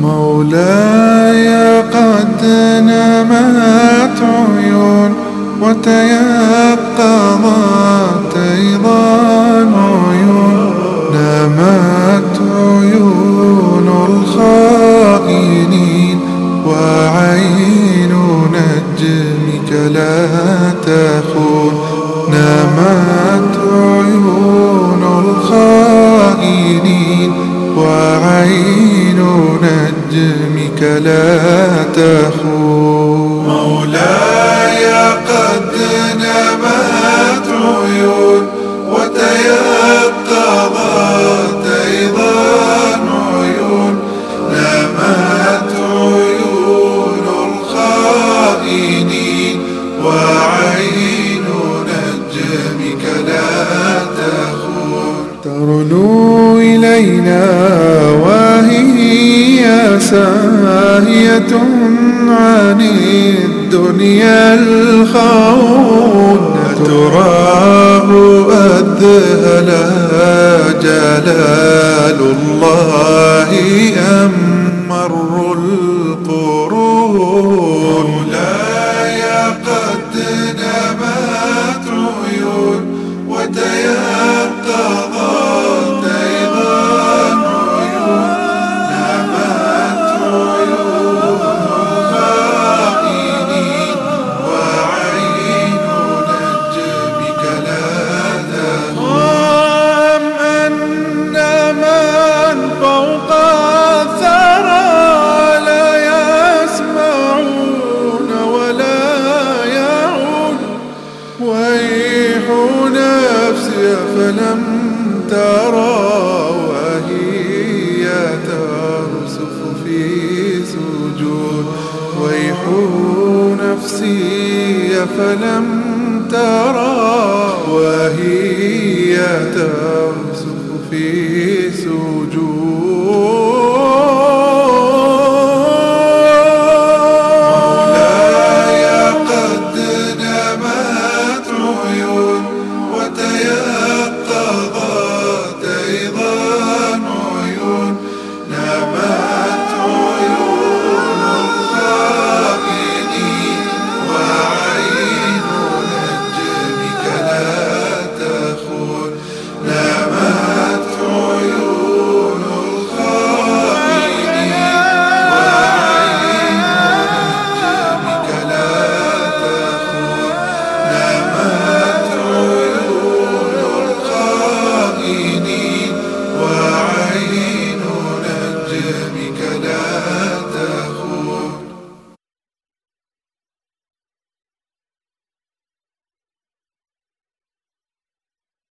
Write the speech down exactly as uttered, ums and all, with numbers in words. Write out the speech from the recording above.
مولاي قد نمت عيون وتيقظت أيضا عيون، نمت عيون الخائنين وعين نجمك لا تخون، نمت عيون الخائنين وعين نجمك لا تخون. مولاي قد نمت عيون وتيقظت أيضا عيون، نمت عيون الخائنين وعين نجمك لا تخون. ترنو إلينا وهي ساهية عن الدنيا الخون، تراه أذهلها جلال الله أم مر القرون. مولاي قد نمت عيون وتيقظت أيضا عيون، نمت عيون الخائنين وعين نجمك لا تخون. أم أن من فوق الثرى لا يسمعون ولا يعون، ويح نفسي فلم ترى وهي ترسف في سجود، ويح نفسي فلم ترى وهي ترسف في